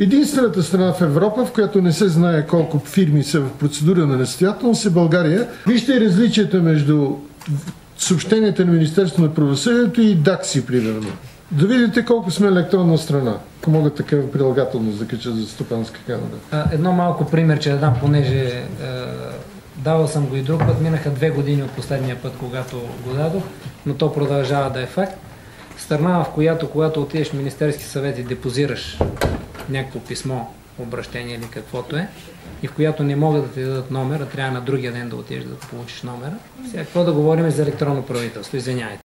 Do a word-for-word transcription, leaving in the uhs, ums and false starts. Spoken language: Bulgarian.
Единствената страна в Европа, в която не се знае колко фирми са в процедура на несъстоятелност, е България. Вижте различията между съобщенията на Министерството на правосъдието и Дакси, примерно. Да видите колко сме електронна страна. Ако мога такава прилагателност да кача за стопанска камера. Едно малко пример, че да дам, понеже е, давал съм го и друг път. Минаха две години от последния път, когато го дадох, но то продължава да е факт. Страна, в която, когато отидеш в Министерски съвет и депозираш някакво писмо, обращение или каквото е, и в която не могат да ти дадат номера, трябва на другия ден да отидеш да получиш номера. Сега какво да говорим за електронно правителство? Извинявайте.